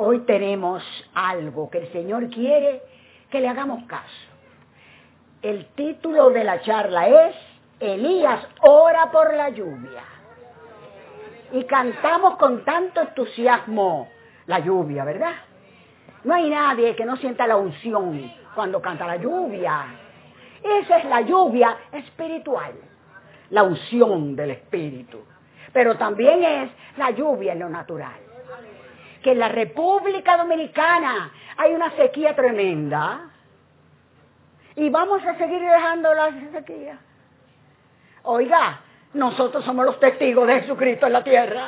hoy tenemos algo que el Señor quiere que le hagamos caso. El título de la charla es Elías ora por la lluvia. Y cantamos con tanto entusiasmo la lluvia, ¿verdad? No hay nadie que no sienta la unción cuando canta la lluvia. Esa es la lluvia espiritual, la unción del Espíritu. Pero también es la lluvia en lo natural. Que en la República Dominicana hay una sequía tremenda y vamos a seguir dejando la sequía. Oiga, nosotros somos los testigos de Jesucristo en la tierra.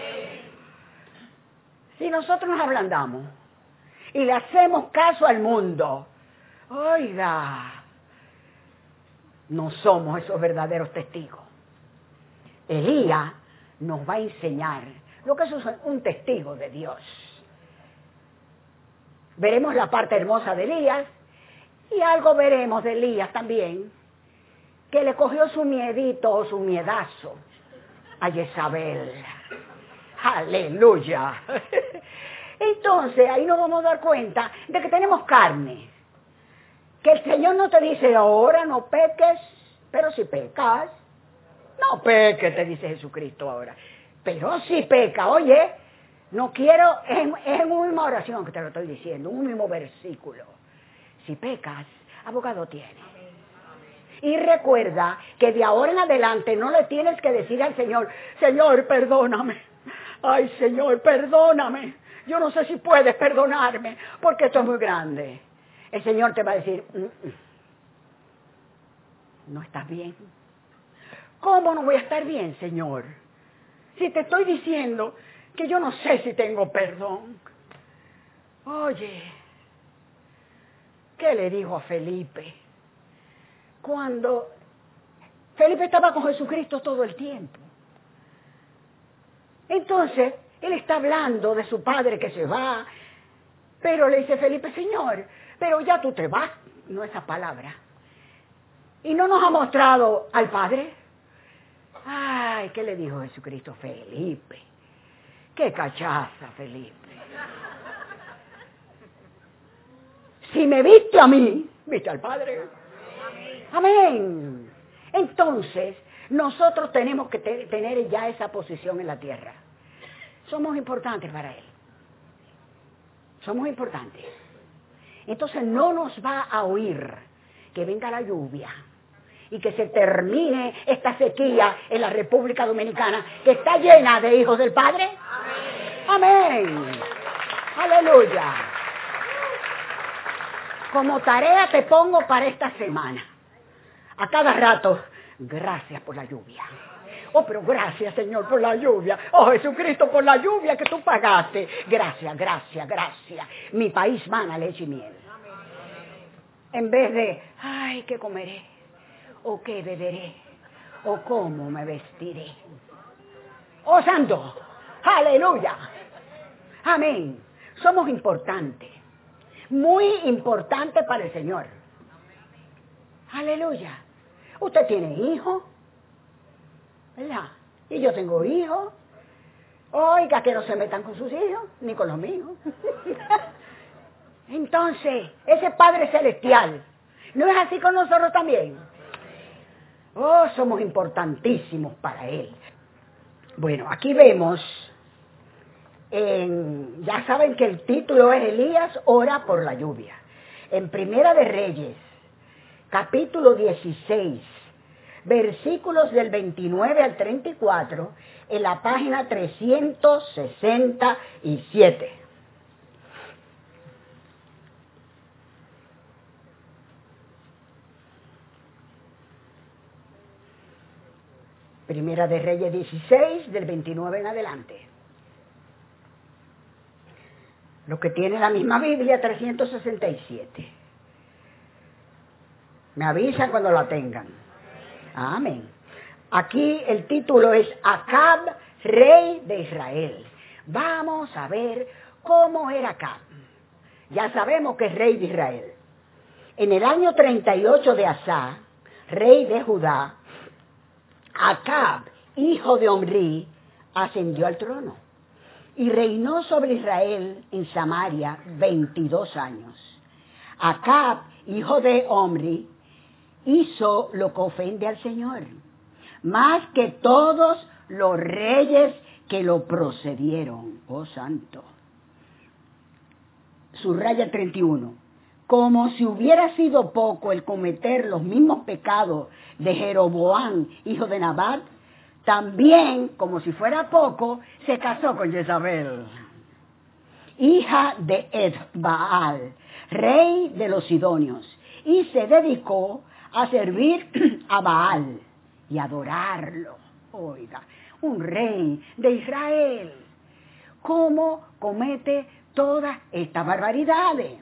Si nosotros nos ablandamos y le hacemos caso al mundo, oiga, no somos esos verdaderos testigos. Elías nos va a enseñar lo que es un testigo de Dios. Veremos la parte hermosa de Elías y algo veremos de Elías también, que le cogió su miedito o su miedazo a Jezabel. ¡Aleluya! Entonces, ahí nos vamos a dar cuenta de que tenemos carne. Que el Señor no te dice, ahora no peques, pero si pecas, no peques, te dice Jesucristo ahora. Pero si peca, oye, no quiero, es en una misma oración que te lo estoy diciendo, un mismo versículo. Si pecas, abogado tienes. Y recuerda que de ahora en adelante no le tienes que decir al Señor, Señor, perdóname. Ay, Señor, perdóname. Yo no sé si puedes perdonarme, porque esto es muy grande. El Señor te va a decir, no estás bien. ¿Cómo no voy a estar bien, Señor? Si te estoy diciendo que yo no sé si tengo perdón. Oye, ¿qué le dijo a Felipe? Cuando Felipe estaba con Jesucristo todo el tiempo. Entonces, él está hablando de su padre que se va, pero le dice Felipe, Señor, pero ya tú te vas, no esa palabra. ¿Y no nos ha mostrado al Padre? Ay, ¿qué le dijo Jesucristo? Felipe, qué cachaza, Felipe. Si me viste a mí, viste al Padre. Amén. Entonces, nosotros tenemos que tener ya esa posición en la tierra. Somos importantes para Él. Somos importantes. Entonces no nos va a oír que venga la lluvia y que se termine esta sequía en la República Dominicana, que está llena de hijos del Padre. Amén. Aleluya. Como tarea te pongo para esta semana. A cada rato, gracias por la lluvia. Oh, pero gracias, Señor, por la lluvia. Oh, Jesucristo, por la lluvia que tú pagaste. Gracias, gracias, gracias. Mi país mana leche y miel. En vez de, ay, ¿qué comeré? ¿O qué beberé? ¿O cómo me vestiré? Oh, santo. Aleluya. Amén. Somos importantes. Muy importantes para el Señor. Aleluya. Usted tiene hijos, ¿verdad? Y yo tengo hijos. Oiga, que no se metan con sus hijos, ni con los míos. Entonces, ese Padre Celestial, ¿no es así con nosotros también? Oh, somos importantísimos para Él. Bueno, aquí vemos, ya saben que el título es Elías ora por la lluvia. En Primera de Reyes, capítulo 16, versículos del 29 al 34, en la página 367. Primera de Reyes 16, del 29 en adelante. Lo que tiene la misma Biblia, 367. Me avisan cuando la tengan. Amén. Aquí el título es Acab, rey de Israel. Vamos a ver cómo era Acab. Ya sabemos que es rey de Israel. En el año 38 de Asa, rey de Judá, Acab, hijo de Omri, ascendió al trono. y reinó sobre Israel en Samaria 22 años. Acab, hijo de Omri, hizo lo que ofende al Señor, más que todos los reyes que lo procedieron. Oh santo. Subraya 31. Como si hubiera sido poco el cometer los mismos pecados de Jeroboam, hijo de Nabat, también, como si fuera poco, se casó con Jezabel, hija de Edbaal, rey de los sidonios, y se dedicó a servir a Baal y adorarlo. Oiga, un rey de Israel, ¿cómo comete todas estas barbaridades?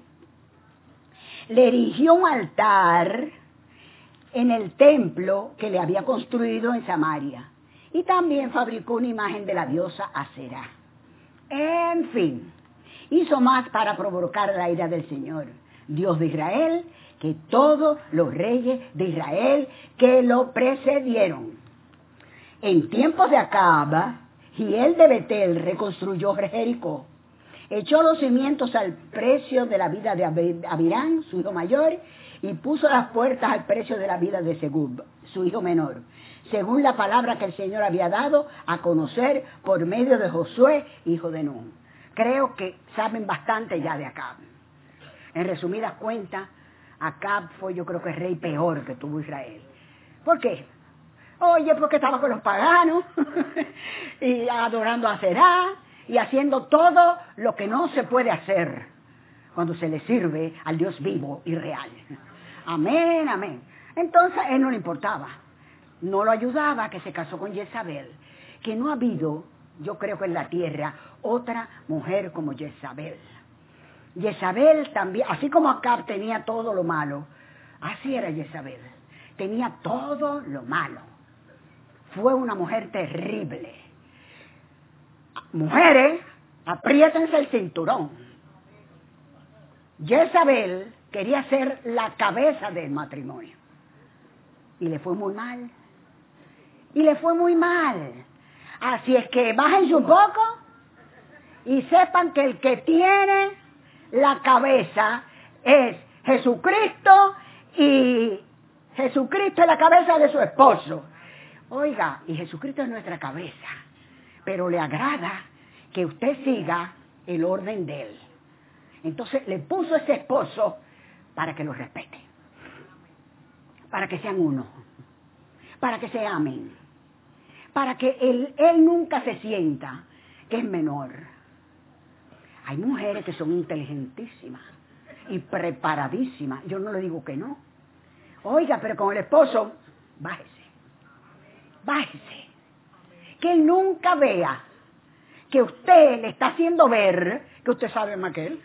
Le erigió un altar en el templo que le había construido en Samaria, y también fabricó una imagen de la diosa Aserá. En fin, hizo más para provocar la ira del Señor, Dios de Israel, que todos los reyes de Israel que lo precedieron. En tiempos de Acab, Hiel de Betel reconstruyó Jericó, echó los cimientos al precio de la vida de Abirán, su hijo mayor, y puso las puertas al precio de la vida de Segub, su hijo menor, según la palabra que el Señor había dado a conocer por medio de Josué, hijo de Nun. Creo que saben bastante ya de Acab. En resumidas cuentas, Acab fue, yo creo que el rey peor que tuvo Israel. ¿Por qué? Oye, porque estaba con los paganos y adorando a Será y haciendo todo lo que no se puede hacer cuando se le sirve al Dios vivo y real. Amén, amén. Entonces, a él no le importaba. No lo ayudaba, que se casó con Jezabel, que no ha habido, yo creo que en la tierra, otra mujer como Jezabel. Jezabel también, así como Acab tenía todo lo malo, así era Jezabel, tenía todo lo malo. Fue una mujer terrible. Mujeres, apriétense el cinturón. Jezabel quería ser la cabeza del matrimonio. Y le fue muy mal. Y le fue muy mal. Así es que bájense un poco y sepan que el que tiene la cabeza es Jesucristo, y Jesucristo es la cabeza de su esposo. Oiga, y Jesucristo es nuestra cabeza, pero le agrada que usted siga el orden de él. Entonces le puso ese esposo para que lo respete, para que sean uno, para que se amen, para que él nunca se sienta que es menor. Hay mujeres que son inteligentísimas y preparadísimas, yo no le digo que no. Oiga, pero con el esposo, bájese, bájese, que él nunca vea que usted le está haciendo ver que usted sabe más que él.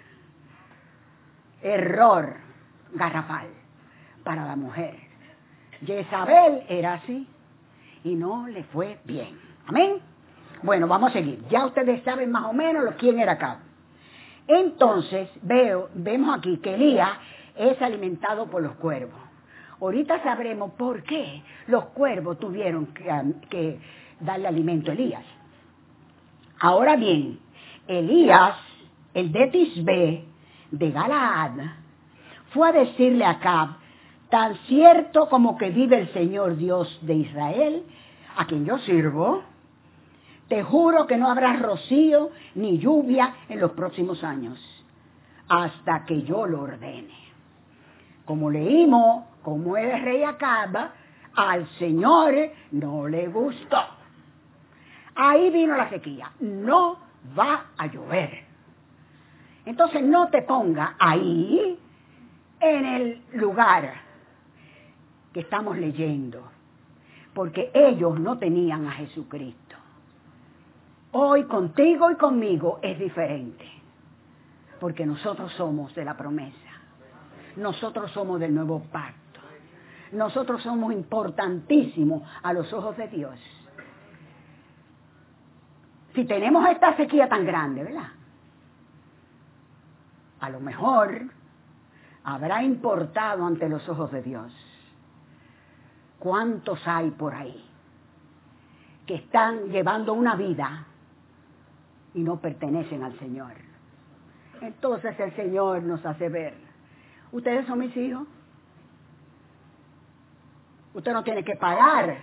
Error garrafal para la mujer. Jezabel era así y no le fue bien. Amén. Bueno, vamos a seguir. Ya ustedes saben más o menos quién era Acab. Entonces vemos aquí que Elías es alimentado por los cuervos. Ahorita sabremos por qué los cuervos tuvieron que darle alimento a Elías. Ahora bien, Elías, el de Tisbe, de Galaad, fue a decirle a Acab: tan cierto como que vive el Señor Dios de Israel, a quien yo sirvo, te juro que no habrá rocío ni lluvia en los próximos años, hasta que yo lo ordene. Como leímos, como el rey Acab, al Señor no le gustó. Ahí vino la sequía. No va a llover. Entonces no te ponga ahí, en el lugar que estamos leyendo, porque ellos no tenían a Jesucristo. Hoy contigo y conmigo es diferente, porque nosotros somos de la promesa, nosotros somos del nuevo pacto, nosotros somos importantísimos a los ojos de Dios. Si tenemos esta sequía tan grande, ¿verdad? A lo mejor habrá importado ante los ojos de Dios. ¿Cuántos hay por ahí que están llevando una vida y no pertenecen al Señor. Entonces el Señor nos hace ver, ustedes son mis hijos, usted no tiene que pagar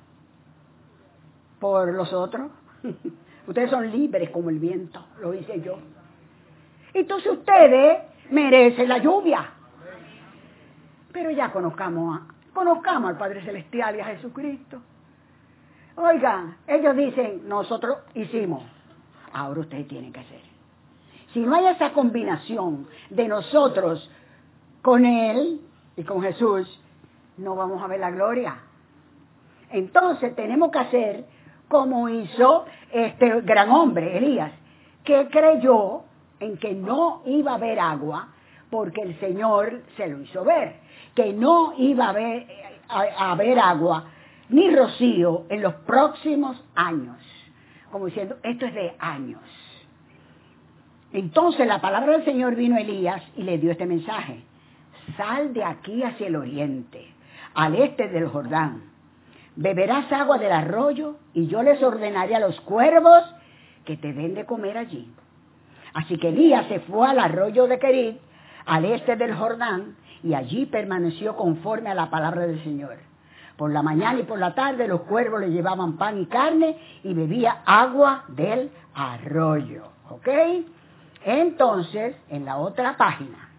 por los otros, ustedes son libres como el viento, lo hice yo. Entonces ustedes merecen la lluvia. Pero ya conozcamos al Padre Celestial y a Jesucristo. Oigan, ellos dicen, nosotros hicimos, ahora ustedes tienen que hacer. Si no hay esa combinación de nosotros con Él y con Jesús, no vamos a ver la gloria. Entonces tenemos que hacer como hizo este gran hombre, Elías, que creyó en que no iba a haber agua porque el Señor se lo hizo ver, que no iba a haber agua ni rocío en los próximos años, como diciendo, esto es de años. Entonces la palabra del Señor vino a Elías y le dio este mensaje: sal de aquí hacia el oriente, al este del Jordán, beberás agua del arroyo y yo les ordenaré a los cuervos que te den de comer allí. Así que Elías se fue al arroyo de Querit, al este del Jordán, y allí permaneció conforme a la palabra del Señor. Por la mañana y por la tarde los cuervos le llevaban pan y carne y bebía agua del arroyo. ¿Ok? Entonces, en la otra página,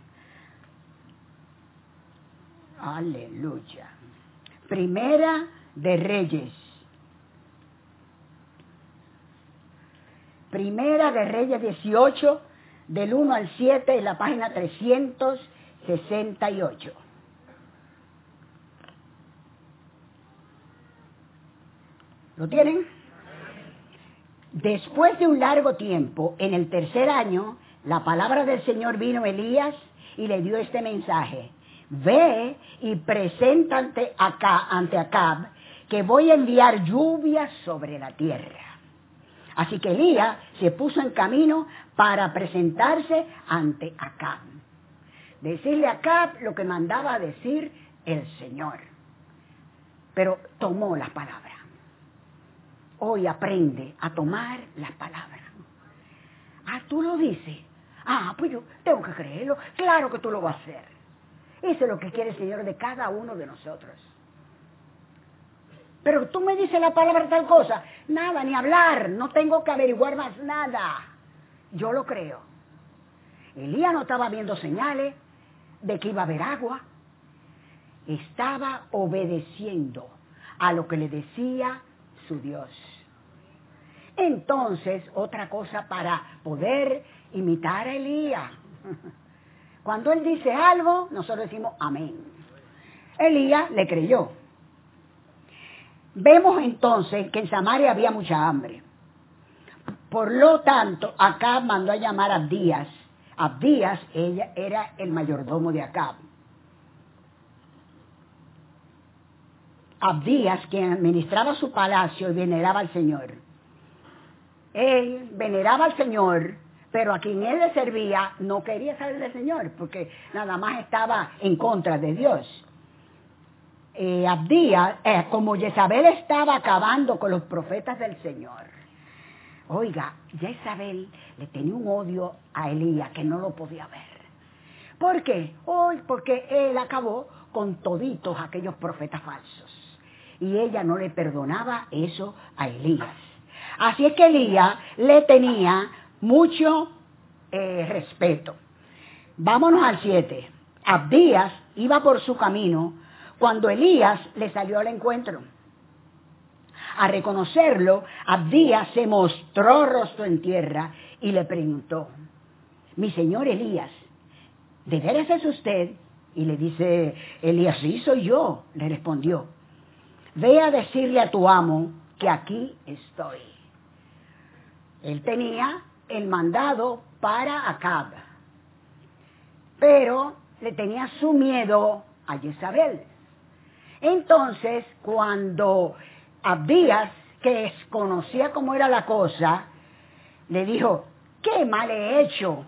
aleluya, Primera de Reyes. Primera de Reyes 18, del 1 al 7, en la página 368. ¿Lo tienen? Después de un largo tiempo, en el tercer año, la palabra del Señor vino a Elías y le dio este mensaje: ve y preséntate acá ante Acab, que voy a enviar lluvias sobre la tierra. Así que Elías se puso en camino para presentarse ante Acab. Decirle a Acab lo que mandaba a decir el Señor. Pero tomó las palabras. Hoy aprende a tomar las palabras. Ah, tú lo dices. Ah, pues yo tengo que creerlo. Claro que tú lo vas a hacer. Eso es lo que quiere el Señor de cada uno de nosotros. Pero tú me dices la palabra tal cosa. Nada, ni hablar. No tengo que averiguar más nada. Yo lo creo. Elías no estaba viendo señales de que iba a haber agua. Estaba obedeciendo a lo que le decía su Dios. Entonces, otra cosa para poder imitar a Elías. Cuando él dice algo, nosotros decimos amén. Elías le creyó. Vemos entonces que en Samaria había mucha hambre. Por lo tanto, Acab mandó a llamar a Abdías. Abdías era el mayordomo de Acab. Abdías, quien administraba su palacio y veneraba al Señor. Él veneraba al Señor, pero a quien él le servía no quería saber del Señor, porque nada más estaba en contra de Dios. Abdías, como Jezabel estaba acabando con los profetas del Señor. Oiga, Jezabel le tenía un odio a Elías que no lo podía ver. ¿Por qué? Porque él acabó con toditos aquellos profetas falsos. Y ella no le perdonaba eso a Elías. Así es que Elías le tenía mucho respeto. Vámonos al 7. Abdías iba por su camino cuando Elías le salió al encuentro. A reconocerlo, Abdías se mostró rostro en tierra y le preguntó: mi señor Elías, ¿de veras es usted? Y le dice Elías: sí, soy yo. Le respondió: ve a decirle a tu amo que aquí estoy. Él tenía el mandado para Acab, pero le tenía su miedo a Jezabel. Entonces, cuando Abdías, que conocía cómo era la cosa, le dijo: ¿qué mal he hecho?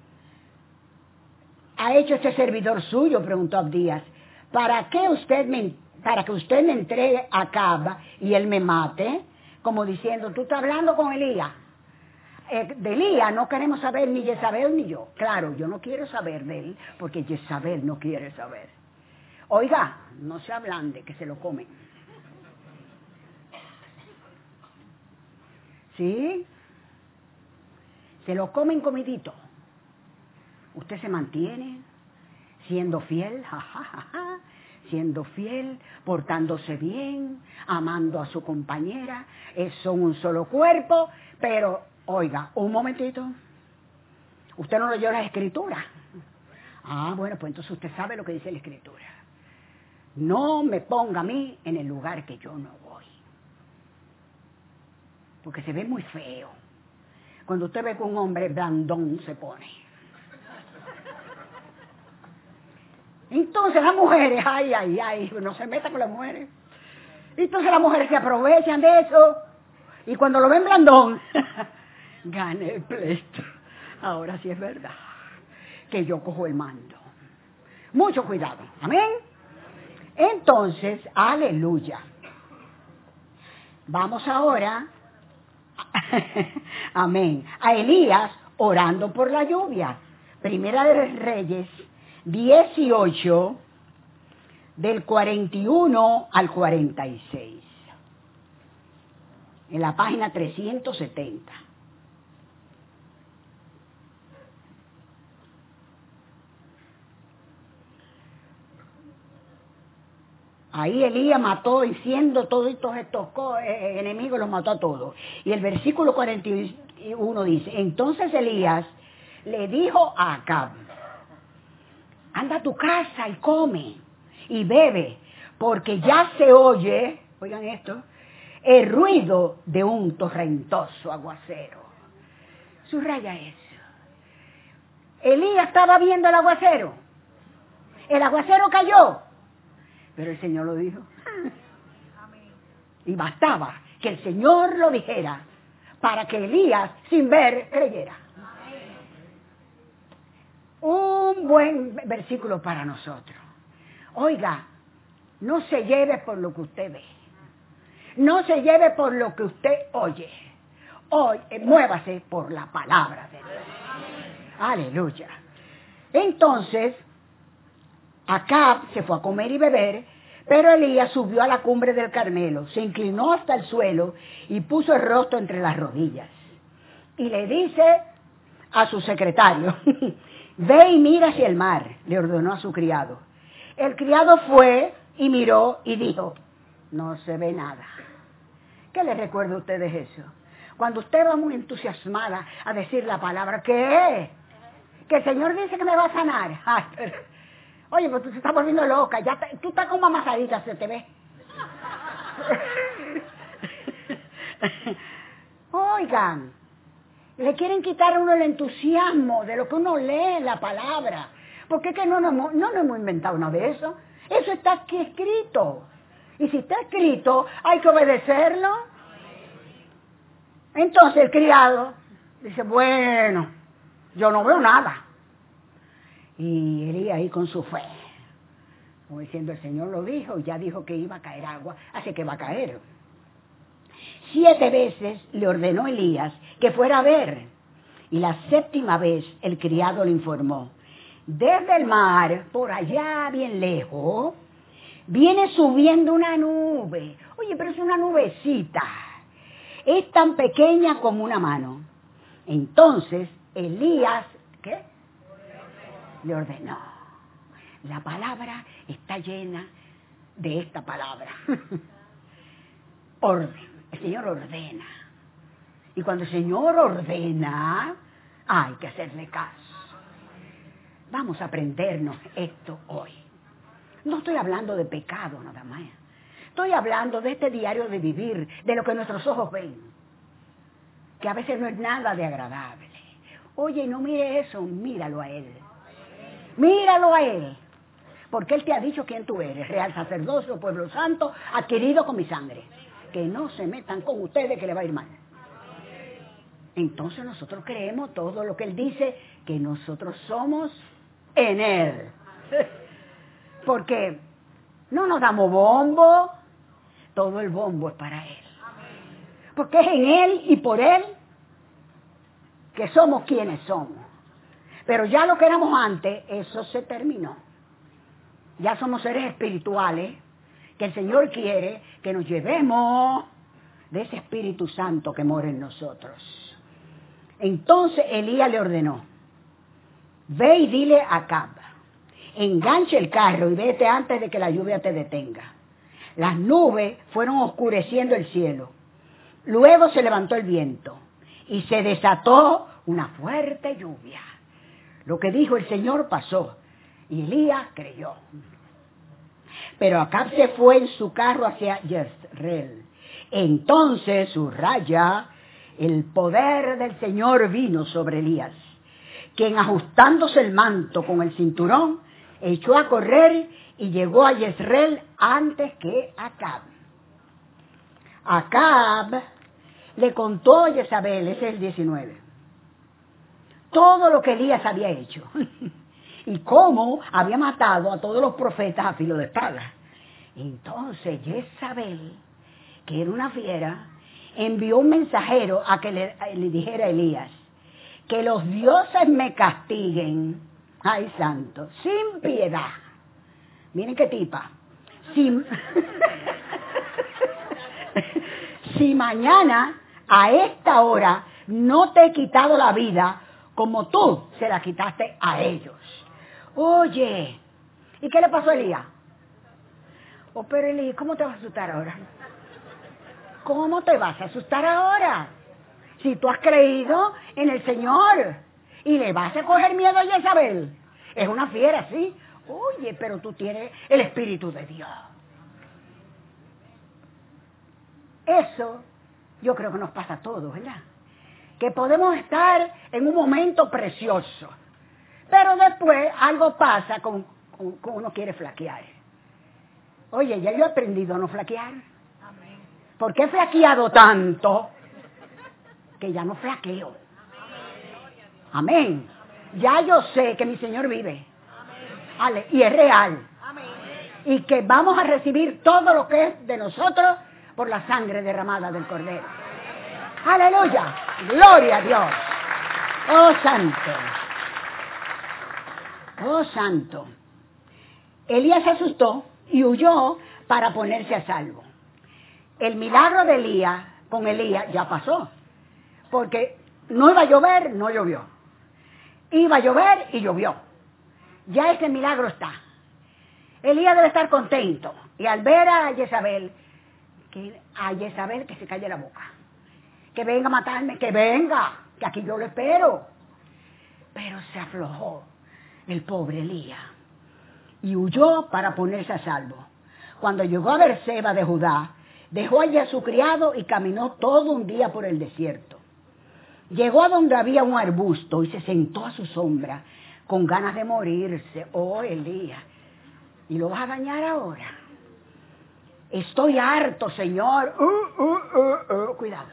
¿Ha hecho este servidor suyo?, preguntó Abdías. ¿Para que usted me entregue a Acab y él me mate? Como diciendo: tú estás hablando con Elías. de Elías no queremos saber ni Jezabel ni yo. Claro, yo no quiero saber de él porque Jezabel no quiere saber. Oiga, no se ablande que se lo comen. ¿Sí? Se lo comen comidito. Usted se mantiene siendo fiel, siendo fiel, portándose bien, amando a su compañera. Son un solo cuerpo, pero, oiga, un momentito. Usted no leyó la Escritura. Bueno, pues entonces usted sabe lo que dice la Escritura. No me ponga a mí en el lugar que yo no voy. Porque se ve muy feo. Cuando usted ve que un hombre blandón se pone. Entonces las mujeres, no se meta con las mujeres. Entonces las mujeres se aprovechan de eso. Y cuando lo ven blandón, gane el pleito. Ahora sí es verdad que yo cojo el mando. Mucho cuidado. Amén. Entonces, aleluya. Vamos ahora, amén, a Elías orando por la lluvia. Primera de Reyes 18, del 41 al 46. En la página 370. Ahí Elías mató, diciendo todos estos enemigos, los mató a todos. Y el versículo 41 dice, entonces Elías le dijo a Acab, anda a tu casa y come y bebe, porque ya se oye, oigan esto, el ruido de un torrentoso aguacero. Subraya eso. Elías estaba viendo el aguacero. El aguacero cayó. Pero el Señor lo dijo. Y bastaba que el Señor lo dijera para que Elías, sin ver, creyera. Un buen versículo para nosotros. Oiga, no se lleve por lo que usted ve. No se lleve por lo que usted oye. Hoy, muévase por la palabra de Dios. Aleluya. Entonces, Acab se fue a comer y beber, pero Elías subió a la cumbre del Carmelo, se inclinó hasta el suelo y puso el rostro entre las rodillas. Y le dice a su secretario, ve y mira hacia el mar, le ordenó a su criado. El criado fue y miró y dijo, no se ve nada. ¿Qué les recuerda a ustedes eso? Cuando usted va muy entusiasmada a decir la palabra, ¿qué? Que el Señor dice que me va a sanar. Oye, pues tú te estás volviendo loca, tú estás como amasadita, se te ve. Oigan, le quieren quitar a uno el entusiasmo de lo que uno lee en la palabra. Porque es que no nos hemos inventado nada de eso. Eso está aquí escrito. Y si está escrito, hay que obedecerlo. Entonces el criado dice, bueno, yo no veo nada. Y Elías ahí con su fe, como diciendo, el Señor lo dijo, ya dijo que iba a caer agua, así que va a caer. 7 veces le ordenó Elías que fuera a ver, y la 7ª vez el criado le informó, desde el mar, por allá bien lejos, viene subiendo una nube. Oye, pero es una nubecita, es tan pequeña como una mano. Entonces Elías, ¿qué? Le ordenó. La palabra está llena de esta palabra. Orden. El Señor ordena. Y cuando el Señor ordena, hay que hacerle caso. Vamos a aprendernos esto hoy. No estoy hablando de pecado nada más. Estoy hablando de este diario de vivir, de lo que nuestros ojos ven. Que a veces no es nada de agradable. Oye, no mire eso, míralo a Él. Míralo a Él, porque Él te ha dicho quién tú eres, real sacerdocio, pueblo santo, adquirido con mi sangre. Que no se metan con ustedes que le va a ir mal. Entonces nosotros creemos todo lo que Él dice, que nosotros somos en Él. Porque no nos damos bombo, todo el bombo es para Él. Porque es en Él y por Él que somos quienes somos. Pero ya lo que éramos antes, eso se terminó. Ya somos seres espirituales, que el Señor quiere que nos llevemos de ese Espíritu Santo que mora en nosotros. Entonces Elías le ordenó, ve y dile a Acab, enganche el carro y vete antes de que la lluvia te detenga. Las nubes fueron oscureciendo el cielo. Luego se levantó el viento y se desató una fuerte lluvia. Lo que dijo el Señor pasó y Elías creyó. Pero Acab se fue en su carro hacia Jezreel. Entonces, subraya, el poder del Señor vino sobre Elías, quien ajustándose el manto con el cinturón, echó a correr y llegó a Jezreel antes que Acab. Acab le contó a Jezabel, ese es el 19, todo lo que Elías había hecho y cómo había matado a todos los profetas a filo de espada. Entonces Jezabel, que era una fiera, envió un mensajero a que le dijera a Elías, que los dioses me castiguen, ay santo, sin piedad. Miren qué tipa. Si mañana a esta hora no te he quitado la vida como tú se la quitaste a ellos. Oye, ¿y qué le pasó a Elías? Oh, pero Elías, ¿cómo te vas a asustar ahora? ¿Cómo te vas a asustar ahora? Si tú has creído en el Señor y le vas a coger miedo a Jezabel. Es una fiera, ¿sí? Oye, pero tú tienes el Espíritu de Dios. Eso yo creo que nos pasa a todos, ¿verdad? Que podemos estar en un momento precioso, pero después algo pasa con uno quiere flaquear. Oye, ya yo he aprendido a no flaquear. ¿Por qué he flaqueado tanto? Que ya no flaqueo. Amén. Ya yo sé que mi Señor vive. Ale, y es real. Y que vamos a recibir todo lo que es de nosotros por la sangre derramada del Cordero. Aleluya. Gloria a Dios. Oh santo. Oh santo. Elías se asustó y huyó para ponerse a salvo. El milagro de Elías con Elías ya pasó. Porque no iba a llover, no llovió. Iba a llover y llovió. Ya ese milagro está. Elías debe estar contento. Y al ver a Jezabel que se calle la boca. Que venga a matarme, que venga, que aquí yo lo espero. Pero se aflojó el pobre Elías y huyó para ponerse a salvo. Cuando llegó a Berseba de Judá, dejó allí a su criado y caminó todo un día por el desierto. Llegó a donde había un arbusto y se sentó a su sombra con ganas de morirse. Oh, Elías, ¿y lo vas a dañar ahora? Estoy harto, Señor. Cuidado.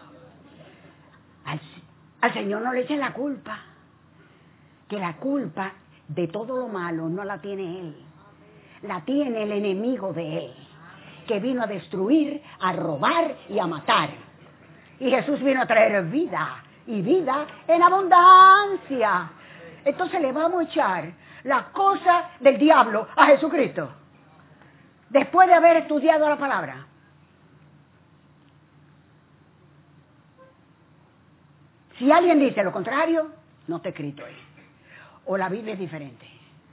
Al Señor no le echen la culpa. Que la culpa de todo lo malo no la tiene Él. La tiene el enemigo de Él, que vino a destruir, a robar y a matar. Y Jesús vino a traer vida, y vida en abundancia. Entonces le vamos a echar la cosa del diablo a Jesucristo, después de haber estudiado la palabra. Si alguien dice lo contrario, no está escrito ahí. O la Biblia es diferente.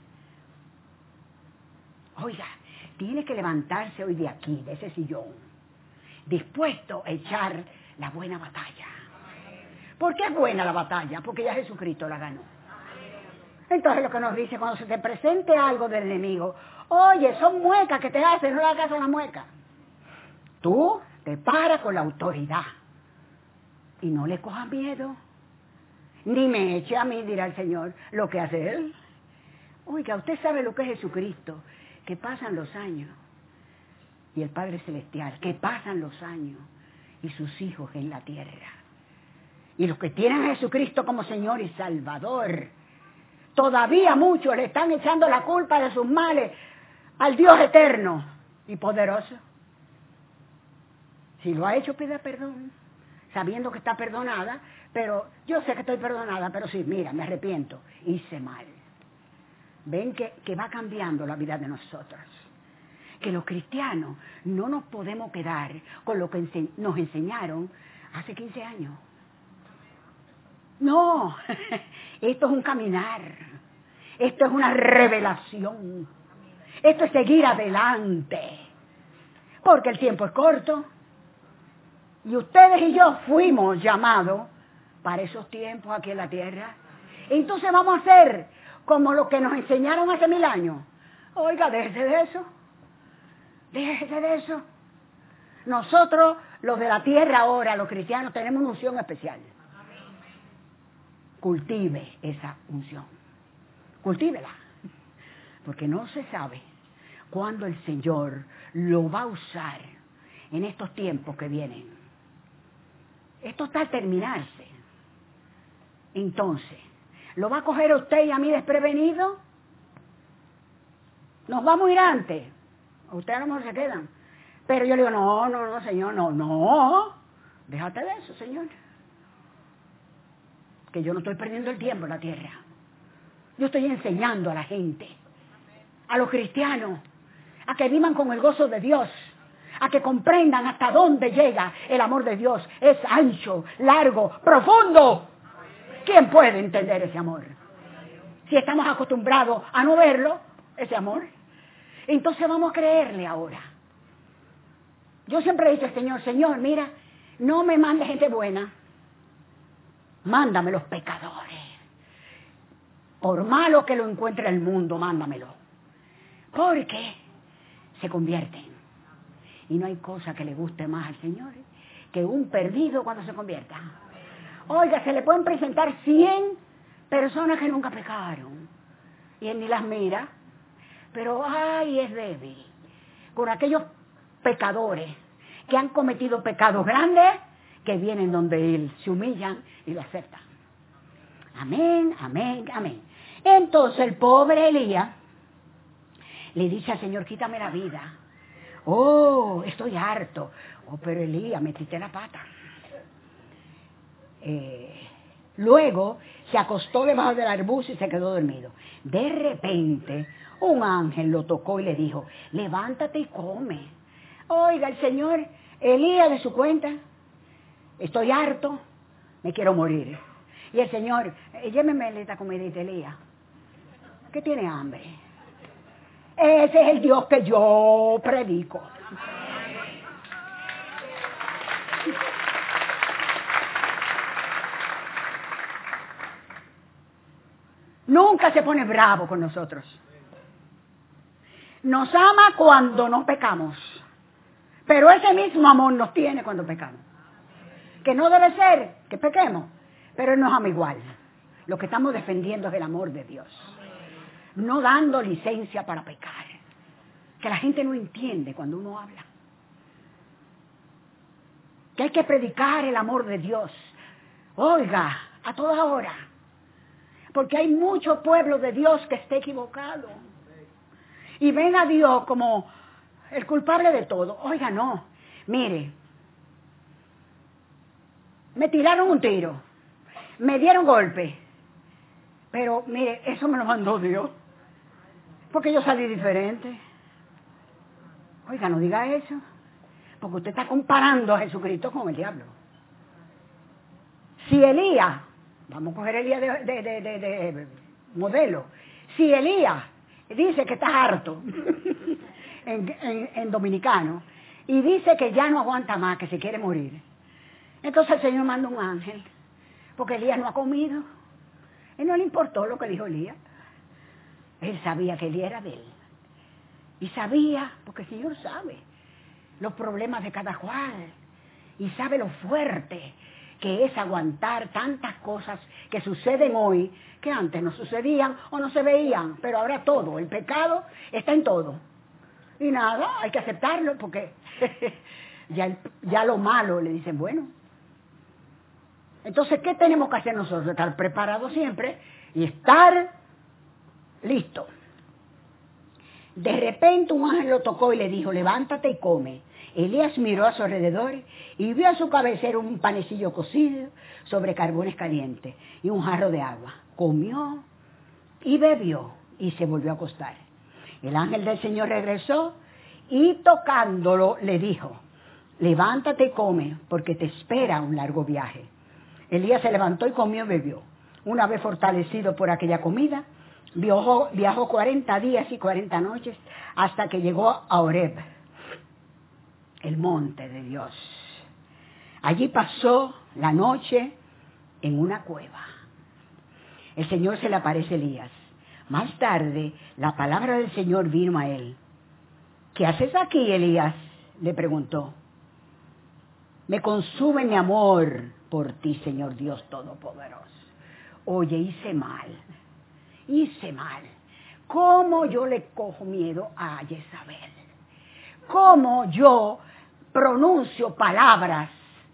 Oiga, tiene que levantarse hoy de aquí, de ese sillón, dispuesto a echar la buena batalla. ¿Por qué es buena la batalla? Porque ya Jesucristo la ganó. Entonces lo que nos dice, cuando se te presente algo del enemigo, oye, son muecas que te hacen, no le hagas caso a la mueca. Tú te paras con la autoridad y no le cojas miedo. Ni me eche a mí, dirá el Señor, lo que hace Él. Oiga, usted sabe lo que es Jesucristo, que pasan los años, y el Padre Celestial, que pasan los años, y sus hijos en la tierra. Y los que tienen a Jesucristo como Señor y Salvador, todavía muchos le están echando la culpa de sus males al Dios eterno y poderoso. Si lo ha hecho, pida perdón, sabiendo que está perdonada, pero yo sé que estoy perdonada, pero sí, mira, me arrepiento, hice mal. Ven que va cambiando la vida de nosotros. Que los cristianos no nos podemos quedar con lo que nos enseñaron hace 15 años. No, esto es un caminar, esto es una revelación, esto es seguir adelante, porque el tiempo es corto y ustedes y yo fuimos llamados para esos tiempos aquí en la tierra. Entonces vamos a hacer como lo que nos enseñaron hace 1000 años. Oiga, déjese de eso. Déjese de eso. Nosotros, los de la tierra ahora, los cristianos, tenemos una unción especial. Cultive esa unción. Cultívela. Porque no se sabe cuándo el Señor lo va a usar en estos tiempos que vienen. Esto está a terminarse. Entonces, ¿lo va a coger a usted y a mí desprevenido? Nos vamos a ir antes. Ustedes a lo mejor se quedan. Pero yo le digo, no, Señor, no. Déjate de eso, Señor. Que yo no estoy perdiendo el tiempo en la tierra. Yo estoy enseñando a la gente, a los cristianos, a que vivan con el gozo de Dios, a que comprendan hasta dónde llega el amor de Dios. Es ancho, largo, profundo. ¿Quién puede entender ese amor? Si estamos acostumbrados a no verlo, ese amor. Entonces vamos a creerle ahora. Yo siempre he dicho al Señor, Señor, mira, no me mandes gente buena. Mándame los pecadores. Por malo que lo encuentre el mundo, mándamelo. Porque se convierten. Y no hay cosa que le guste más al Señor que un perdido cuando se convierta. Oiga, se le pueden presentar 100 personas que nunca pecaron. Y él ni las mira. Pero, ay, es débil. Con aquellos pecadores que han cometido pecados grandes, que vienen donde él, se humillan y lo aceptan. Amén, amén, amén. Entonces el pobre Elías le dice al Señor, quítame la vida. Oh, estoy harto. Oh, pero Elías, metiste la pata. Luego se acostó debajo del arbusto y se quedó dormido. De repente, un ángel lo tocó y le dijo, levántate y come. Oiga, el Señor, Elías de su cuenta, estoy harto, me quiero morir. Y el Señor, lléveme esta comidita, Elías, que tiene hambre. Ese es el Dios que yo predico. Nunca se pone bravo con nosotros. Nos ama cuando no pecamos. Pero ese mismo amor nos tiene cuando pecamos. Que no debe ser que pequemos, pero Él nos ama igual. Lo que estamos defendiendo es el amor de Dios. No dando licencia para pecar. Que la gente no entiende cuando uno habla. Que hay que predicar el amor de Dios. Oiga, a toda hora. Porque hay mucho pueblo de Dios que está equivocado. Y ven a Dios como el culpable de todo. Oiga, no. Mire, me tiraron un tiro. Me dieron golpe. Pero, mire, eso me lo mandó Dios. Porque yo salí diferente. Oiga, no diga eso. Porque usted está comparando a Jesucristo con el diablo. Si Elías, vamos a coger Elías de modelo. Si Elías dice que está harto, en dominicano, y dice que ya no aguanta más, que se quiere morir, entonces el Señor manda un ángel, porque Elías no ha comido. Él no le importó lo que dijo Elías. Él sabía que Elías era de él. Y sabía, porque el Señor sabe los problemas de cada cual. Y sabe lo fuerte que es aguantar tantas cosas que suceden hoy, que antes no sucedían o no se veían. Pero ahora todo, el pecado está en todo. Y nada, hay que aceptarlo porque ya lo malo le dicen, bueno. Entonces, ¿qué tenemos que hacer nosotros? Estar preparados siempre y estar listos. De repente un ángel lo tocó y le dijo, levántate y come. Elías miró a su alrededor y vio a su cabecera un panecillo cocido sobre carbones calientes y un jarro de agua. Comió y bebió y se volvió a acostar. El ángel del Señor regresó y tocándolo le dijo: levántate y come, porque te espera un largo viaje. Elías se levantó y comió y bebió. Una vez fortalecido por aquella comida, viajó 40 días y 40 noches hasta que llegó a Horeb, el monte de Dios. Allí pasó la noche en una cueva. El Señor se le aparece a Elías. Más tarde, la palabra del Señor vino a él. ¿Qué haces aquí, Elías?, le preguntó. Me consume mi amor por ti, Señor Dios Todopoderoso. Oye, hice mal. ¿Cómo yo le cojo miedo a Jezabel? ¿Cómo yo pronuncio palabras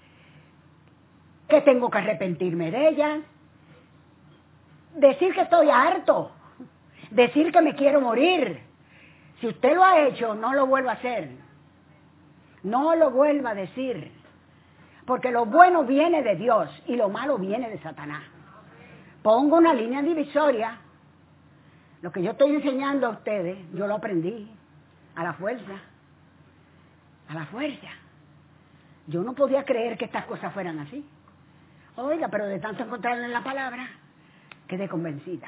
que tengo que arrepentirme de ellas? Decir que estoy harto. Decir que me quiero morir. Si usted lo ha hecho, no lo vuelva a hacer. No lo vuelva a decir. Porque lo bueno viene de Dios y lo malo viene de Satanás. Pongo una línea divisoria. Lo que yo estoy enseñando a ustedes, yo lo aprendí a la fuerza. A la fuerza. Yo no podía creer que estas cosas fueran así. Oiga, pero de tanto encontrarlo en la palabra, quedé convencida.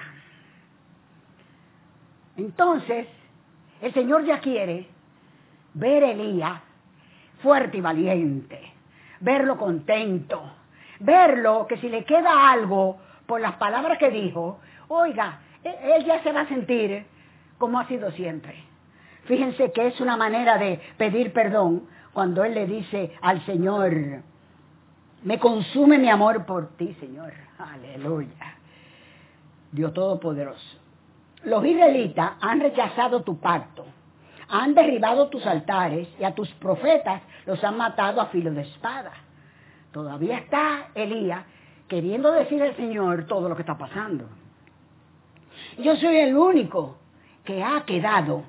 Entonces, el Señor ya quiere ver a Elías fuerte y valiente, verlo contento, verlo que si le queda algo por las palabras que dijo, oiga, él ya se va a sentir como ha sido siempre. Fíjense que es una manera de pedir perdón cuando él le dice al Señor: me consume mi amor por ti, Señor. Aleluya. Dios Todopoderoso. Los israelitas han rechazado tu pacto, han derribado tus altares y a tus profetas los han matado a filo de espada. Todavía está Elías queriendo decir al Señor todo lo que está pasando. Yo soy el único que ha quedado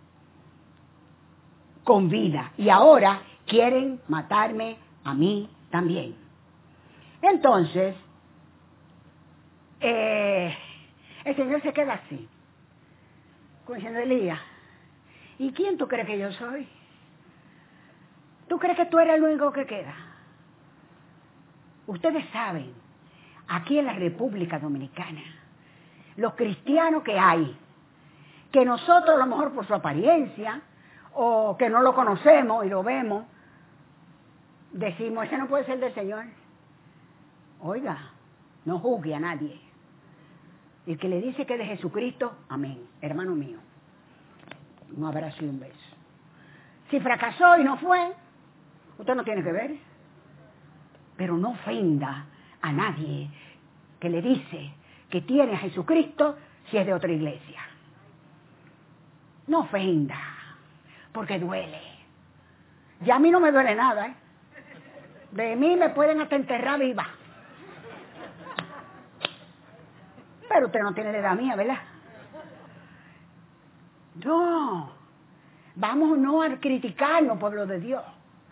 con vida y ahora quieren matarme a mí también. Entonces, el Señor se queda así, diciendo: Elías, ¿y quién tú crees que yo soy? ¿Tú crees que tú eres el único que queda? Ustedes saben, aquí en la República Dominicana, los cristianos que hay, que nosotros a lo mejor por su apariencia, o que no lo conocemos y lo vemos, decimos: ese no puede ser del Señor. Oiga, no juzgue a nadie. El que le dice que es de Jesucristo, amén, hermano mío, un abrazo y un beso. Si fracasó y no fue, usted no tiene que ver. Pero no ofenda a nadie que le dice que tiene a Jesucristo si es de otra iglesia. No ofenda, porque duele. Ya a mí no me duele nada, ¿eh? De mí me pueden hasta enterrar viva. Pero usted no tiene la edad mía, ¿verdad? No. Vamos no a criticarnos, pueblo de Dios.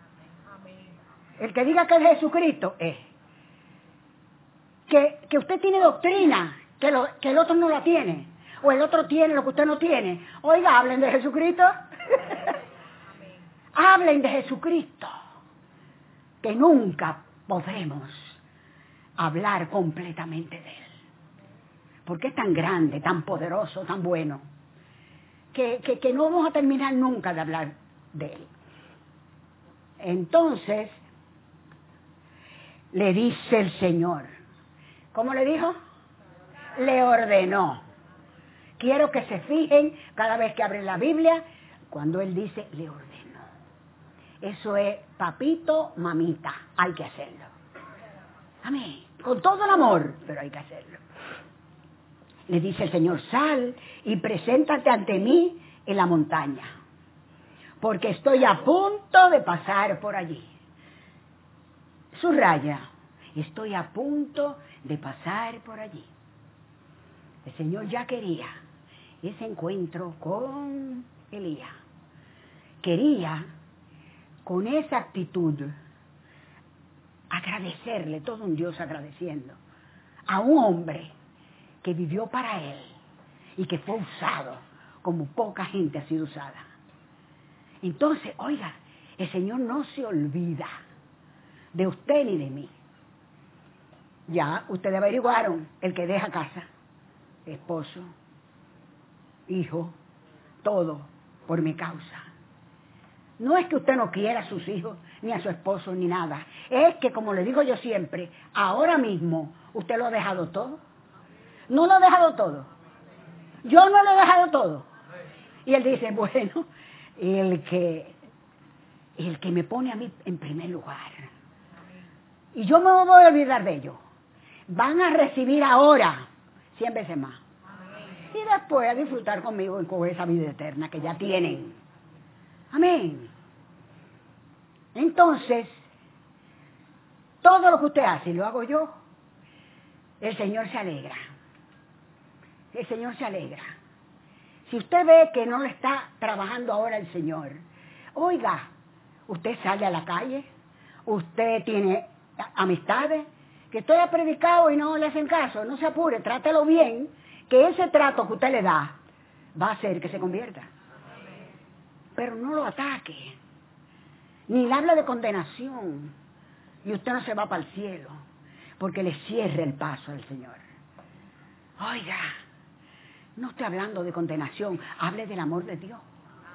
El que diga que es Jesucristo es que usted tiene doctrina, que el otro no la tiene, o el otro tiene lo que usted no tiene. Oiga, hablen de Jesucristo. Hablen de Jesucristo, que nunca podremos hablar completamente de Él. Porque es tan grande, tan poderoso, tan bueno, que no vamos a terminar nunca de hablar de Él. Entonces, le dice el Señor, ¿cómo le dijo? Le ordenó. Quiero que se fijen cada vez que abren la Biblia, cuando Él dice, le ordenó. Eso es papito, mamita, hay que hacerlo. Amén. Con todo el amor, pero hay que hacerlo. Le dice el Señor: sal y preséntate ante mí en la montaña, porque estoy a punto de pasar por allí. Subraya, estoy a punto de pasar por allí. El Señor ya quería ese encuentro con Elías. Quería con esa actitud, agradecerle, todo un Dios agradeciendo, a un hombre que vivió para Él y que fue usado como poca gente ha sido usada. Entonces, oiga, el Señor no se olvida de usted ni de mí. Ya, ustedes averiguaron, el que deja casa, esposo, hijo, todo por mi causa. No es que usted no quiera a sus hijos, ni a su esposo, ni nada. Es que, como le digo yo siempre, ahora mismo usted lo ha dejado todo. ¿No lo ha dejado todo? Yo no lo he dejado todo. Y él dice, bueno, el que me pone a mí en primer lugar. Y yo me voy a olvidar de ellos. Van a recibir ahora 100 veces más. Y después a disfrutar conmigo con esa vida eterna que ya tienen. Amén. Entonces, todo lo que usted hace, y lo hago yo, el Señor se alegra. El Señor se alegra. Si usted ve que no le está trabajando ahora el Señor, oiga, usted sale a la calle, usted tiene amistades, que usted ha predicado y no le hacen caso, no se apure, trátelo bien, que ese trato que usted le da va a hacer que se convierta. Pero no lo ataque, ni le hable de condenación, y usted no se va para el cielo, porque le cierre el paso al Señor. Oiga, no estoy hablando de condenación, hable del amor de Dios.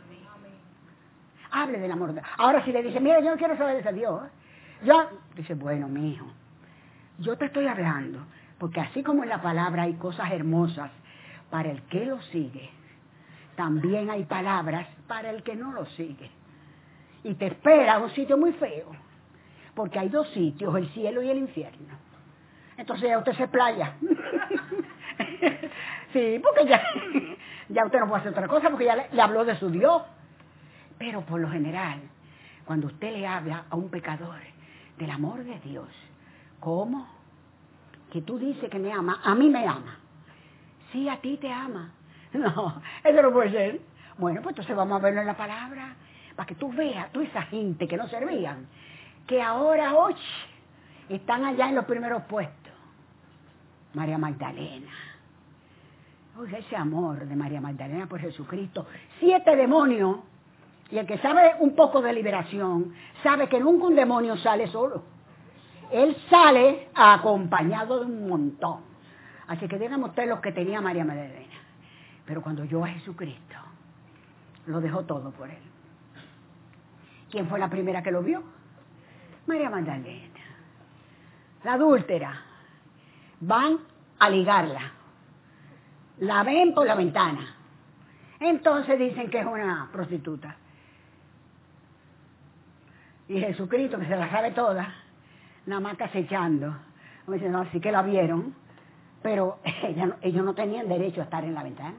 Hable del amor de Dios. Ahora si le dice, mira, yo no quiero saber de ese Dios, dice, bueno, mi hijo, yo te estoy hablando, porque así como en la palabra hay cosas hermosas para el que lo sigue, también hay palabras para el que no lo sigue. Y te espera un sitio muy feo, porque hay dos sitios, el cielo y el infierno. Entonces ya usted se playa. Sí, porque ya usted no puede hacer otra cosa, porque ya le habló de su Dios. Pero por lo general, cuando usted le habla a un pecador del amor de Dios, ¿cómo? Que tú dices que me ama, a mí me ama. Sí, a ti te ama. No, eso no puede ser. Bueno, pues entonces vamos a verlo en la palabra, para que tú veas, toda esa gente que no servían, que ahora, hoy, están allá en los primeros puestos. María Magdalena. Oiga, ese amor de María Magdalena por Jesucristo. 7 demonios. Y el que sabe un poco de liberación, sabe que nunca un demonio sale solo. Él sale acompañado de un montón. Así que díganme ustedes los que tenía María Magdalena. Pero cuando yo a Jesucristo, lo dejó todo por él. ¿Quién fue la primera que lo vio? María Magdalena. La adúltera. Van a ligarla. La ven por la ventana. Entonces dicen que es una prostituta. Y Jesucristo, que se la sabe toda, nada más que acechando. Como diciendo, no, sí que la vieron, pero ellos no tenían derecho a estar en la ventana.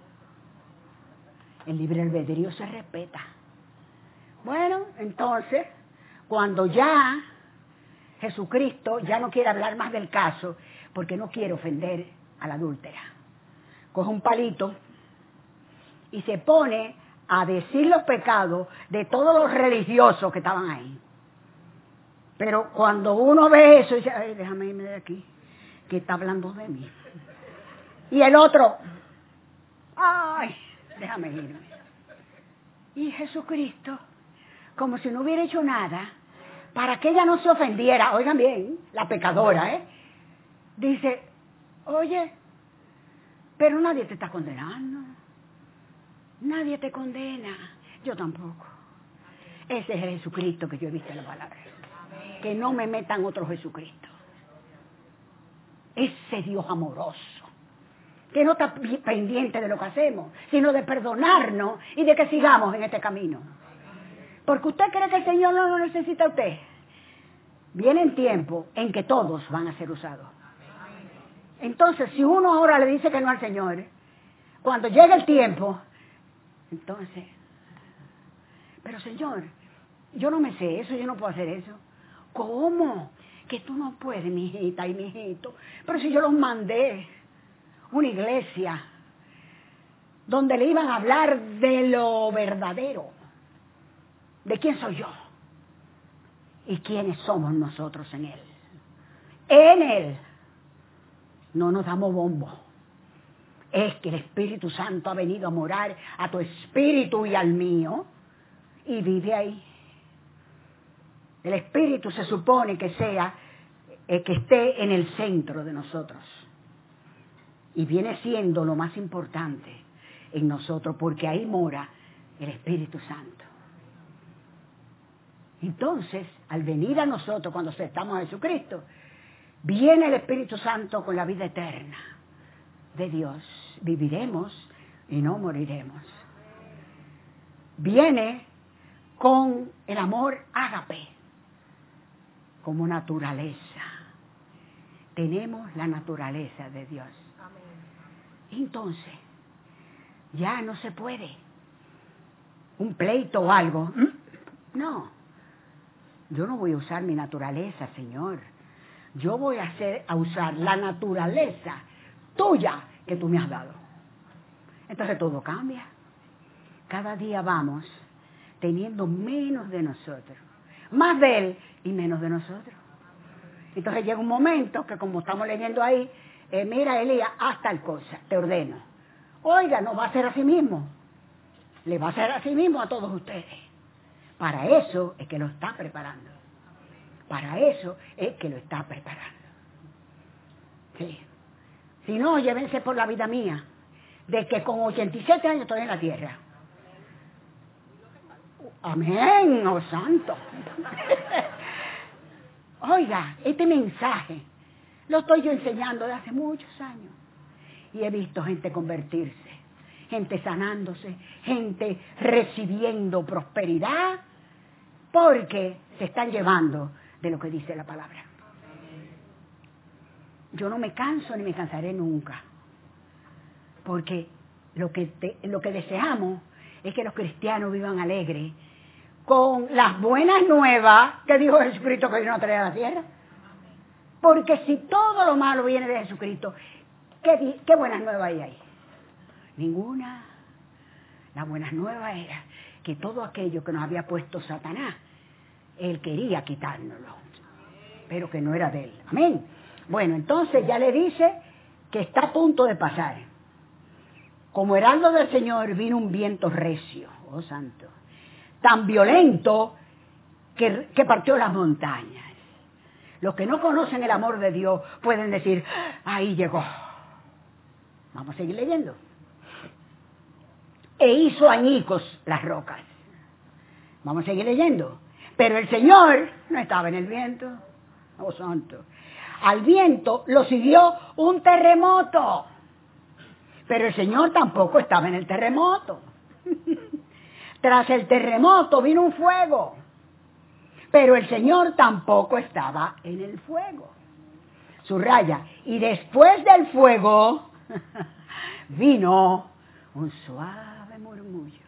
El libre albedrío se respeta. Bueno, entonces, cuando ya Jesucristo ya no quiere hablar más del caso, porque no quiere ofender a la adúltera, coge un palito y se pone a decir los pecados de todos los religiosos que estaban ahí. Pero cuando uno ve eso, dice, ay, déjame irme de aquí, que está hablando de mí. Y el otro, ay, déjame irme. Y Jesucristo, como si no hubiera hecho nada, para que ella no se ofendiera, oigan bien, la pecadora, dice, oye, pero nadie te está condenando. Nadie te condena. Yo tampoco. Ese es el Jesucristo que yo he visto en la palabra. Que no me metan otro Jesucristo. Ese Dios amoroso. Que no está pendiente de lo que hacemos, sino de perdonarnos y de que sigamos en este camino. Porque usted cree que el Señor no lo necesita a usted. Vienen tiempos en que todos van a ser usados. Entonces, si uno ahora le dice que no al Señor, cuando llegue el tiempo, entonces, pero Señor, yo no me sé eso, yo no puedo hacer eso. ¿Cómo? Que tú no puedes, mi hijita y mi hijito. Pero si yo los mandé una iglesia donde le iban a hablar de lo verdadero. ¿De quién soy yo? ¿Y quiénes somos nosotros en Él? En Él no nos damos bombo. Es que el Espíritu Santo ha venido a morar a tu espíritu y al mío y vive ahí. El Espíritu se supone que sea que esté en el centro de nosotros. Y viene siendo lo más importante en nosotros, porque ahí mora el Espíritu Santo. Entonces, al venir a nosotros cuando aceptamos a Jesucristo, viene el Espíritu Santo con la vida eterna de Dios. Viviremos y no moriremos. Viene con el amor ágape como naturaleza. Tenemos la naturaleza de Dios. Entonces, ya no se puede un pleito o algo. No, yo no voy a usar mi naturaleza, Señor. Yo voy a usar la naturaleza tuya que tú me has dado. Entonces todo cambia. Cada día vamos teniendo menos de nosotros, más de Él y menos de nosotros. Entonces llega un momento que, como estamos leyendo ahí, mira, Elías, haz tal cosa, te ordeno. Oiga, no va a ser así mismo. Le va a ser así mismo a todos ustedes. Para eso es que lo está preparando. Para eso es que lo está preparando. Sí. Si no, llévense por la vida mía, de que con 87 años estoy en la tierra. Amén, oh santo. Oiga, este mensaje lo estoy yo enseñando desde hace muchos años. Y he visto gente convertirse, gente sanándose, gente recibiendo prosperidad, porque se están llevando de lo que dice la palabra. Yo no me canso ni me cansaré nunca, porque lo que deseamos es que los cristianos vivan alegres con las buenas nuevas que dijo Jesucristo que vino a traer a la tierra. Porque si todo lo malo viene de Jesucristo, ¿qué buenas nuevas hay ahí? Ninguna. La buenas nuevas era que todo aquello que nos había puesto Satanás, él quería quitárnoslo, pero que no era de él. Amén. Bueno, entonces ya le dice que está a punto de pasar. Como heraldo del Señor vino un viento recio, oh santo, tan violento que partió las montañas. Los que no conocen el amor de Dios pueden decir, ahí llegó. Vamos a seguir leyendo. E hizo añicos las rocas. Vamos a seguir leyendo. Pero el Señor no estaba en el viento. Oh santo. Al viento lo siguió un terremoto. Pero el Señor tampoco estaba en el terremoto. Tras el terremoto vino un fuego. Pero el Señor tampoco estaba en el fuego. Subraya. Y después del fuego vino un suave murmullo.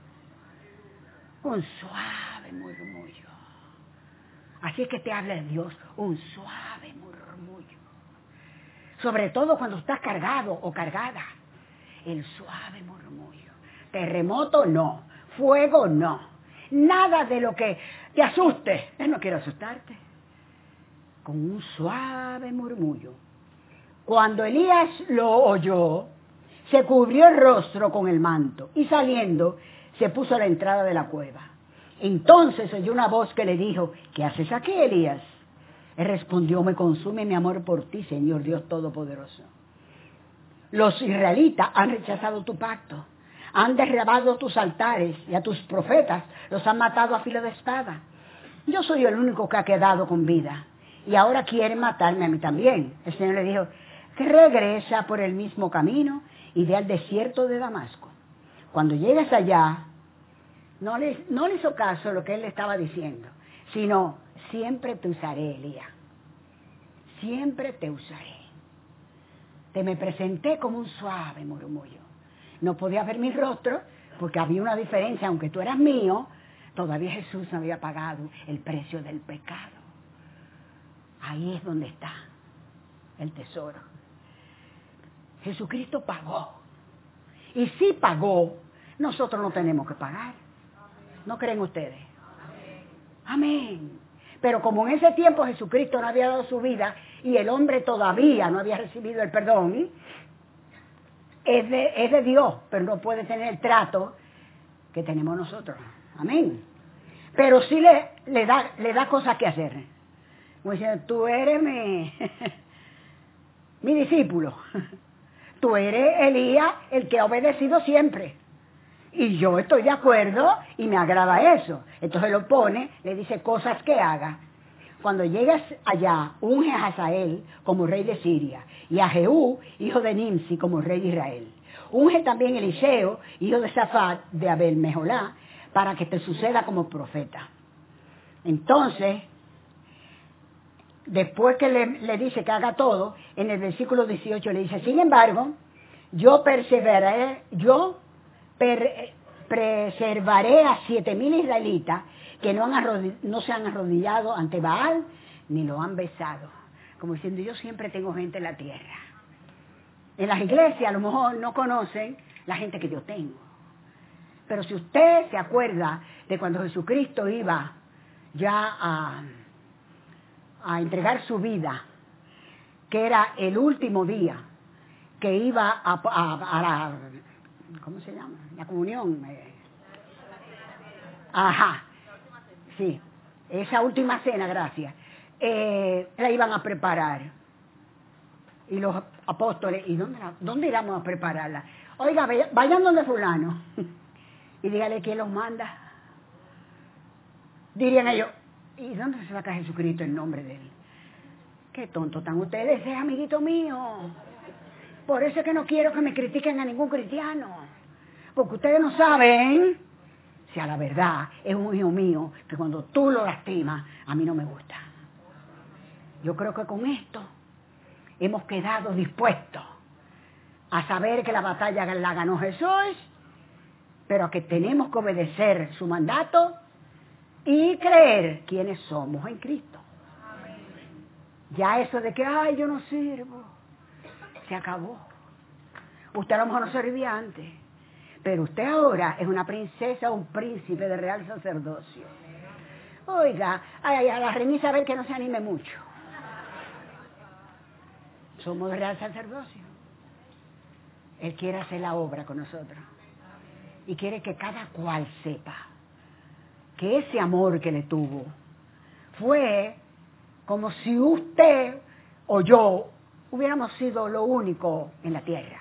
Un suave murmullo. Así es que te habla de Dios, un suave murmullo. Sobre todo cuando estás cargado o cargada. El suave murmullo. Terremoto no. Fuego no. Nada de lo que te asuste. Él no quiere asustarte. Con un suave murmullo. Cuando Elías lo oyó, se cubrió el rostro con el manto y saliendo se puso a la entrada de la cueva. Entonces oyó una voz que le dijo, ¿qué haces aquí, Elías? Él respondió, me consume mi amor por ti, Señor Dios Todopoderoso. Los israelitas han rechazado tu pacto, han derribado tus altares y a tus profetas los han matado a filo de espada. Yo soy el único que ha quedado con vida y ahora quieren matarme a mí también. El Señor le dijo, que regresa por el mismo camino y ve al desierto de Damasco. Cuando llegues allá, no le hizo caso a lo que él le estaba diciendo, sino, siempre te usaré, Elías. Siempre te usaré. Te me presenté como un suave murmullo. No podía ver mi rostro porque había una diferencia, aunque tú eras mío, todavía Jesús no había pagado el precio del pecado. Ahí es donde está el tesoro. Jesucristo pagó. Y si pagó, nosotros no tenemos que pagar. ¿No creen ustedes? Amén. Pero como en ese tiempo Jesucristo no había dado su vida y el hombre todavía no había recibido el perdón, es de Dios, pero no puede tener el trato que tenemos nosotros. Amén. Pero sí le da cosas que hacer. Como diciendo, tú eres mi discípulo. Tú eres Elías, el que ha obedecido siempre. Y yo estoy de acuerdo y me agrada eso. Entonces lo pone, le dice cosas que haga. Cuando llegas allá, unge a Hazael como rey de Siria y a Jehú, hijo de Nimsi, como rey de Israel. Unge también a Eliseo, hijo de Safat, de Abel Meholá, para que te suceda como profeta. Entonces, después que le dice que haga todo, en el versículo 18 le dice, sin embargo, yo preservaré a 7,000 israelitas que no se han arrodillado ante Baal ni lo han besado. Como diciendo, yo siempre tengo gente en la tierra. En las iglesias a lo mejor no conocen la gente que yo tengo. Pero si usted se acuerda de cuando Jesucristo iba ya a entregar su vida, que era el último día, que iba a la, ¿cómo se llama? La comunión. Ajá, sí, esa última cena, gracias, la iban a preparar. Y los apóstoles, ¿y dónde íbamos a prepararla? Oiga, vayan donde fulano y dígale quién los manda. Dirían ellos, ¿y dónde se saca Jesucristo en nombre de él? Qué tontos están ustedes, es amiguito mío. Por eso es que no quiero que me critiquen a ningún cristiano. Porque ustedes no saben si a la verdad es un hijo mío que cuando tú lo lastimas, a mí no me gusta. Yo creo que con esto hemos quedado dispuestos a saber que la batalla la ganó Jesús, pero que tenemos que obedecer su mandato y creer quiénes somos en Cristo. Ya eso de que, ay, yo no sirvo, se acabó. Usted a lo mejor no servía antes, pero usted ahora es una princesa o un príncipe de real sacerdocio. Oiga, ay, a la reina Isabel que no se anime mucho. Somos de real sacerdocio. Él quiere hacer la obra con nosotros. Y quiere que cada cual sepa que ese amor que le tuvo fue como si usted o yo hubiéramos sido lo único en la tierra.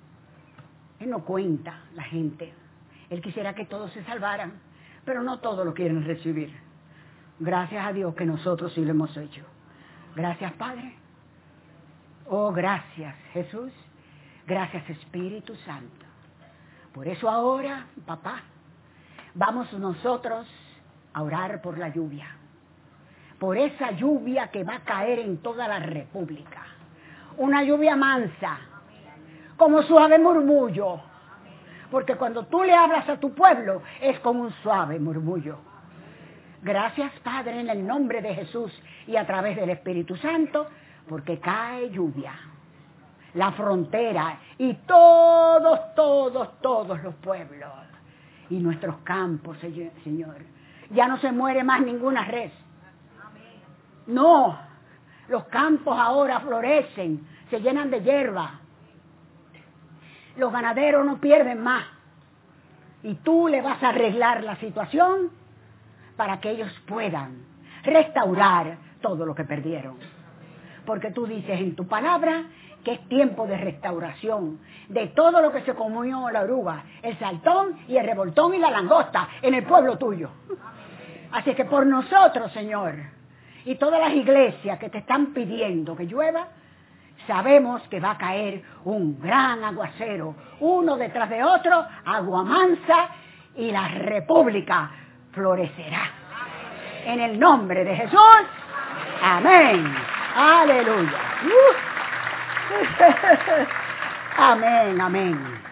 Él no cuenta la gente. Él quisiera que todos se salvaran, pero no todos lo quieren recibir. Gracias a Dios que nosotros sí lo hemos hecho. Gracias, Padre. Oh, gracias, Jesús. Gracias, Espíritu Santo. Por eso ahora, papá, vamos nosotros a orar por la lluvia. Por esa lluvia que va a caer en toda la república. Una lluvia mansa, como suave murmullo. Porque cuando tú le hablas a tu pueblo, es como un suave murmullo. Gracias, Padre, en el nombre de Jesús y a través del Espíritu Santo, porque cae lluvia. La frontera y todos los pueblos y nuestros campos, Señor. Ya no se muere más ninguna res. No, los campos ahora florecen, se llenan de hierba. Los ganaderos no pierden más. Y tú le vas a arreglar la situación para que ellos puedan restaurar todo lo que perdieron. Porque tú dices en tu palabra que es tiempo de restauración de todo lo que se comió la oruga, el saltón y el revoltón y la langosta en el pueblo tuyo. Así que por nosotros, Señor, y todas las iglesias que te están pidiendo que llueva, sabemos que va a caer un gran aguacero, uno detrás de otro, agua mansa, y la república florecerá. En el nombre de Jesús, amén. Aleluya. Amén, amén.